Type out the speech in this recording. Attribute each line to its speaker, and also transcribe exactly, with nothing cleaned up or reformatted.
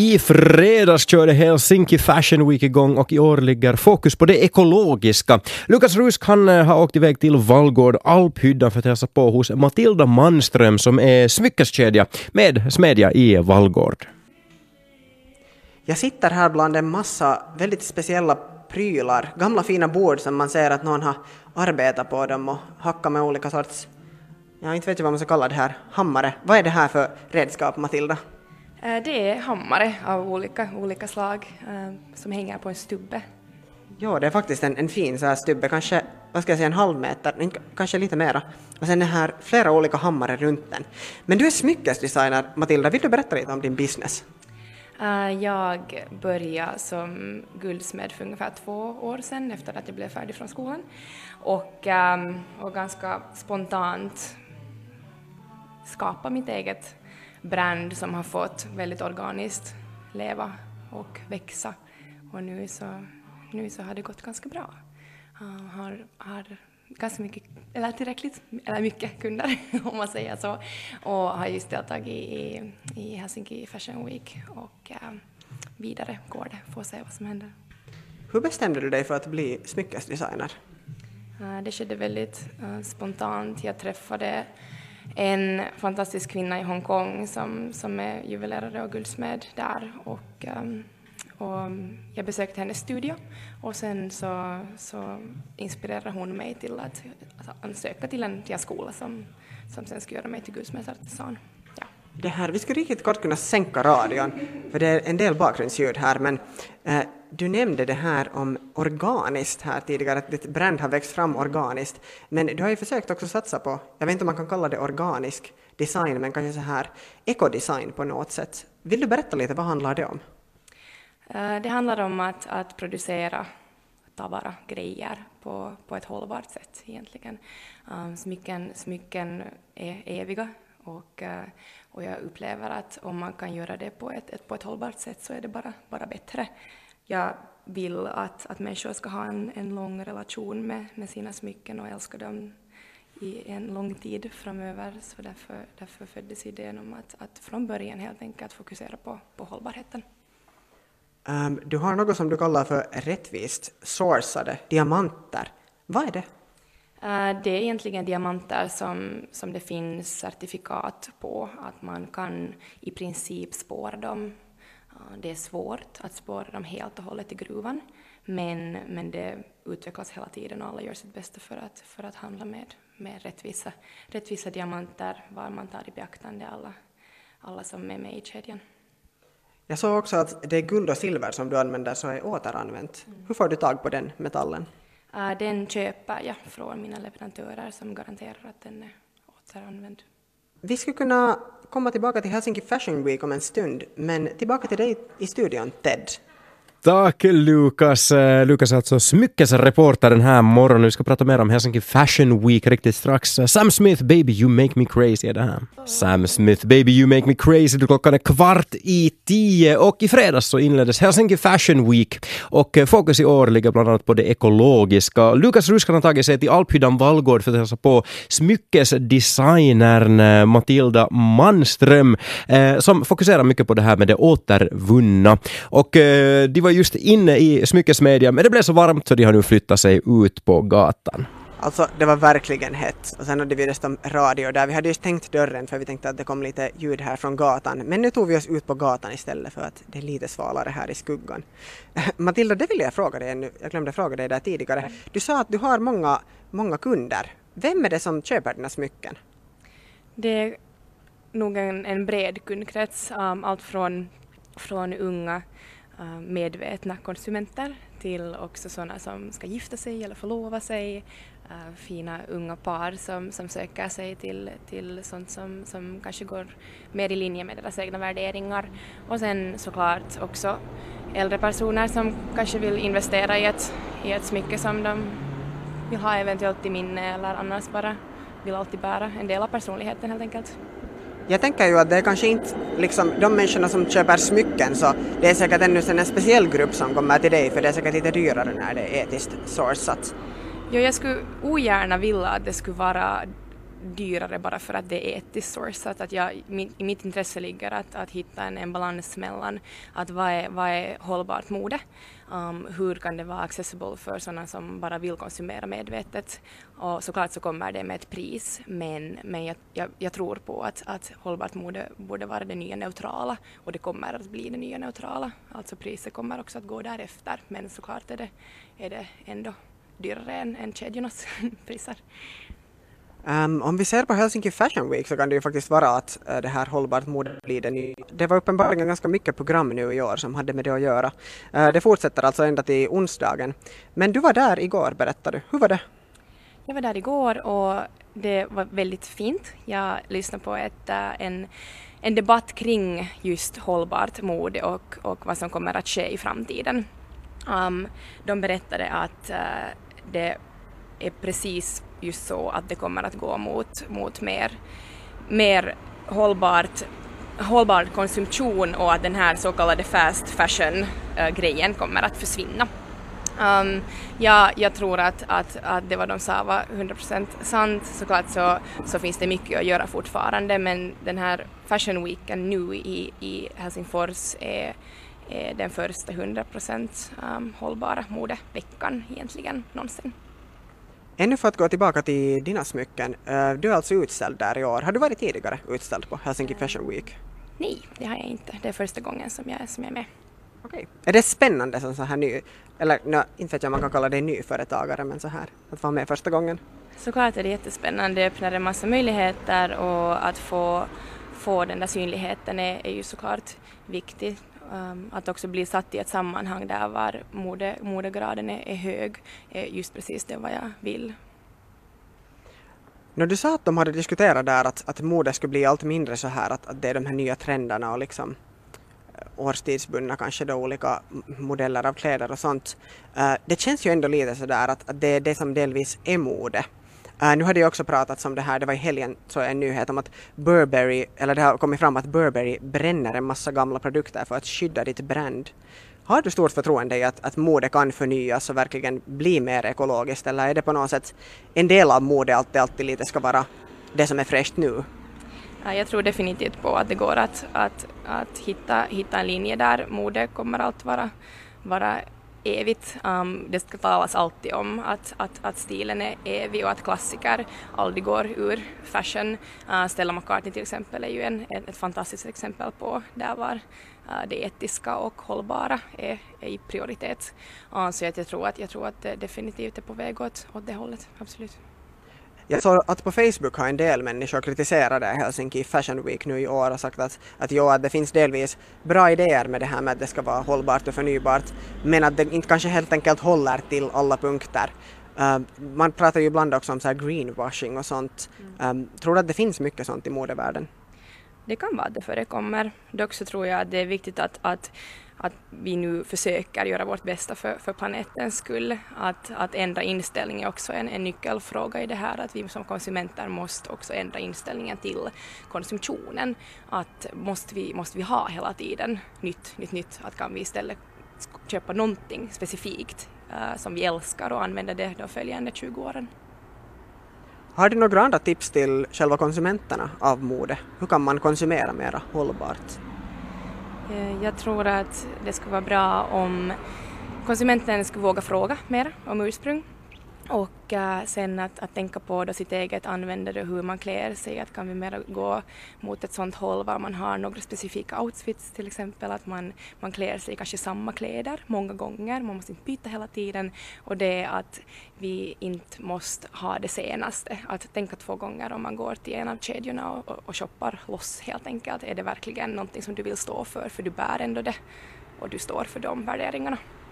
Speaker 1: I fredags körde Helsinki Fashion Week igång och i år ligger fokus på det ekologiska. Lukas Rusk han har åkt iväg till Vallgård Alphyddan för att hälsa på hos Matilda Manström som är smyckeskedja med smedja i Vallgård.
Speaker 2: Jag sitter här bland en massa väldigt speciella prylar, gamla fina bord som man ser att någon har arbetat på dem och hackat med olika sorts, jag inte vet vad man ska kalla det här, hammare. Vad är det här för redskap, Matilda?
Speaker 3: Det är hammare av olika, olika slag eh, som hänger på en stubbe.
Speaker 2: Ja, det är faktiskt en, en fin så här stubbe, kanske, vad ska jag säga, en halv meter, kanske lite mera. Och sen är här flera olika hammare runt den. Men du är smyckesdesigner, Matilda. Vill du berätta lite om din business?
Speaker 3: Uh, jag började som guldsmed för ungefär två år sedan efter att jag blev färdig från skolan. Och, um, och ganska spontant skapa mitt eget brand som har fått väldigt organiskt leva och växa. Och nu så, nu så har det gått ganska bra. Uh, har, har ganska mycket, eller tillräckligt, eller mycket kunder om man säger så. Och har just deltagit i, i Helsinki Fashion Week och uh, vidare går det, får se vad som händer.
Speaker 2: Hur bestämde du dig för att bli smyckesdesigner?
Speaker 3: Uh, det skedde väldigt uh, spontant. Jag träffade en fantastisk kvinna i Hongkong som, som är juvelerare och guldsmed där och, um, och jag besökte hennes studio och sen så, så inspirerade hon mig till att alltså, ansöka till en, till en skola som, som sen skulle göra mig till guldsmedsartisan. Ja.
Speaker 2: Det här, vi skulle riktigt kort kunna sänka radion för det är en del bakgrundsljud här, men eh, du nämnde det här om organiskt här tidigare, att ditt brand har växt fram organiskt, men du har ju försökt också satsa på, jag vet inte om man kan kalla det organisk design, men kanske så här ekodesign på något sätt. Vill du berätta lite, vad handlar det om?
Speaker 3: Det handlar om att, att producera tavara, grejer på, på ett hållbart sätt egentligen. Um, smycken, smycken är eviga och, uh, och jag upplever att om man kan göra det på ett, ett, på ett hållbart sätt så är det bara, bara bättre. Jag vill att, att människor ska ha en, en lång relation med, med sina smycken och älska dem i en lång tid framöver. Så därför, därför föddes idén om att, att från början helt enkelt fokusera på, på hållbarheten.
Speaker 2: Um, du har något som du kallar för rättvist sourcade diamanter. Vad är det?
Speaker 3: Uh, det är egentligen diamanter som, som det finns certifikat på att man kan i princip spåra dem. Det är svårt att spåra dem helt och hållet i gruvan, men, men det utvecklas hela tiden och alla gör sitt bästa för att, för att handla med, med rättvisa, rättvisa diamanter var man tar i beaktande alla, alla som är med i kedjan.
Speaker 2: Jag såg också att det är guld och silver som du använder så är återanvänt. Mm. Hur får du tag på den metallen?
Speaker 3: Uh, den köper jag från mina leverantörer som garanterar att den är återanvänd.
Speaker 2: Vi skulle kunna komma tillbaka till Helsinki Fashion Week om en stund, men tillbaka till dig i studion, Ted.
Speaker 1: Tack Lukas. Lukas är alltså smyckesreporter den här morgonen. Vi ska prata mer om Helsinki Fashion Week riktigt strax. Sam Smith, Baby You Make Me Crazy är det här. Sam Smith, Baby You Make Me Crazy. Klockan är kvart i tio och i fredags så inleddes Helsinki Fashion Week och fokus i år ligger bland annat på det ekologiska. Lukas Rusk har tagit sig till Alphyddan Vallgård för att hälsa på smyckesdesignern Matilda Manström eh, som fokuserar mycket på det här med det återvunna. Och eh, de var just inne i smyckesmedia, men det blev så varmt så de har nu flyttat sig ut på gatan.
Speaker 2: Alltså, det var verkligen hett. Och sen hade vi dessutom radio där. Vi hade ju stängt dörren för vi tänkte att det kom lite ljud här från gatan. Men nu tog vi oss ut på gatan istället för att det är lite svalare här i skuggan. Matilda, det vill jag fråga dig nu. Jag glömde fråga dig där tidigare. Du sa att du har många, många kunder. Vem är det som köper dina smycken?
Speaker 3: Det är nog en, en bred kundkrets. Um, allt från, från unga medvetna konsumenter till också sådana som ska gifta sig eller förlova sig, uh, fina unga par som, som söker sig till, till sånt som, som kanske går mer i linje med deras egna värderingar och sen såklart också äldre personer som kanske vill investera i ett, i ett smycke som de vill ha eventuellt i minne eller annars bara vill alltid bära en del av personligheten helt enkelt.
Speaker 2: Jag tänker ju att det är kanske inte liksom de människorna som köper smycken, så det är säkert ännu en speciell grupp som kommer till dig, för det är säkert lite dyrare när det är etiskt sourcat.
Speaker 3: Jo, jag skulle ogärna vilja att det skulle vara dyrare bara för att det är etiskt sourcat. Att jag, min, i mitt intresse ligger att, att hitta en, en balans mellan att vad är, vad är hållbart mode, um, hur kan det vara accessible för sådana som bara vill konsumera medvetet, och såklart så kommer det med ett pris, men, men jag, jag, jag tror på att, att hållbart mode borde vara det nya neutrala, och det kommer att bli det nya neutrala, alltså priset kommer också att gå därefter, men såklart är det, är det ändå dyrare än, än kedjornas priser.
Speaker 2: Um, om vi ser på Helsinki Fashion Week så kan det ju faktiskt vara att uh, det här hållbart mode blir det ny. Det var uppenbarligen ganska mycket program nu i år som hade med det att göra. Uh, det fortsätter alltså ända till onsdagen. Men du var där igår, berättade du. Hur var det?
Speaker 3: Jag var där igår och det var väldigt fint. Jag lyssnade på ett, uh, en, en debatt kring just hållbart mode och, och vad som kommer att ske i framtiden. Um, de berättade att uh, det är precis just så att det kommer att gå mot, mot mer, mer hållbart, hållbar konsumtion, och att den här så kallade fast fashion-grejen kommer att försvinna. Um, ja, jag tror att, att, att det vad de sa var hundra procent sant. Såklart så, så finns det mycket att göra fortfarande, men den här Fashion Weeken nu i, i Helsingfors är, är den första hundra procent um, hållbara modeveckan egentligen någonsin.
Speaker 2: Ännu för att gå tillbaka till dina smycken, du är alltså utställd där i år. Har du varit tidigare utställd på Helsinki Fashion Week?
Speaker 3: Nej, det har jag inte. Det är första gången som jag, som jag är med.
Speaker 2: Okej. Är det spännande som så här ny, eller no, inte vet jag om man kan kalla det nyföretagare, men så här, att vara med första gången?
Speaker 3: Såklart är det jättespännande, det öppnar en massa möjligheter, och att få, få den där synligheten är, är ju såklart viktigt. Um, att också bli satt i ett sammanhang där var mode, modegraden är, är hög är just precis det vad jag vill.
Speaker 2: När du sa att de hade diskuterat där att, att mode skulle bli allt mindre så här, att, att det är de här nya trenderna och liksom årstidsbundna kanske då olika modeller av kläder och sånt. Uh, det känns ju ändå lite så där att, att det är det som delvis är mode. Uh, nu hade jag också pratat om det här, det var i helgen så en nyhet om att Burberry, eller det har kommit fram att Burberry bränner en massa gamla produkter för att skydda ditt brand. Har du stort förtroende i att, att mode kan förnyas och verkligen bli mer ekologiskt, eller är det på något sätt en del av mode att det alltid lite ska vara det som är fräscht nu?
Speaker 3: Ja, jag tror definitivt på att det går att, att, att hitta, hitta en linje där mode kommer att vara, vara evigt. Um, det ska talas alltid om att, att, att stilen är evig och att klassiker aldrig går ur fashion. Uh, Stella McCartney till exempel är ju en, ett, ett fantastiskt exempel på där var uh, det etiska och hållbara är, är i prioritet. Uh, så att jag, tror att, jag tror att det definitivt är på väg åt, åt det hållet, absolut.
Speaker 2: Jag såg att på Facebook har en del människor kritiserade Helsinki Fashion Week nu i år och sagt att, att, jo, att det finns delvis bra idéer med det här med att det ska vara hållbart och förnybart, men att det inte kanske helt enkelt håller till alla punkter. Uh, man pratar ju ibland också om så här greenwashing och sånt. Um, tror du att det finns mycket sånt i modevärlden?
Speaker 3: Det kan vara att det förekommer. Dock så tror jag att det är viktigt att, att, att vi nu försöker göra vårt bästa för, för planetens skull. Att, att ändra inställning är också en, en nyckelfråga i det här. Att vi som konsumenter måste också ändra inställningen till konsumtionen. Att måste vi, måste vi ha hela tiden nytt, nytt, nytt. Att kan vi istället köpa någonting specifikt uh, som vi älskar och använda det de följande tjugo åren.
Speaker 2: Har du några andra tips till själva konsumenterna av mode? Hur kan man konsumera mera hållbart?
Speaker 3: Jag tror att det skulle vara bra om konsumenten skulle våga fråga mer om ursprung. Och uh, sen att, att tänka på då sitt eget användande och hur man klär sig. Att kan vi mer gå mot ett sånt håll var man har några specifika outfits till exempel. Att man, man klär sig kanske samma kläder många gånger. Man måste inte byta hela tiden. Och det är att vi inte måste ha det senaste. Att tänka två gånger om man går till en av kedjorna och, och, och shoppar loss helt enkelt. Är det verkligen någonting som du vill stå för? För du bär ändå det och du står för de värderingarna.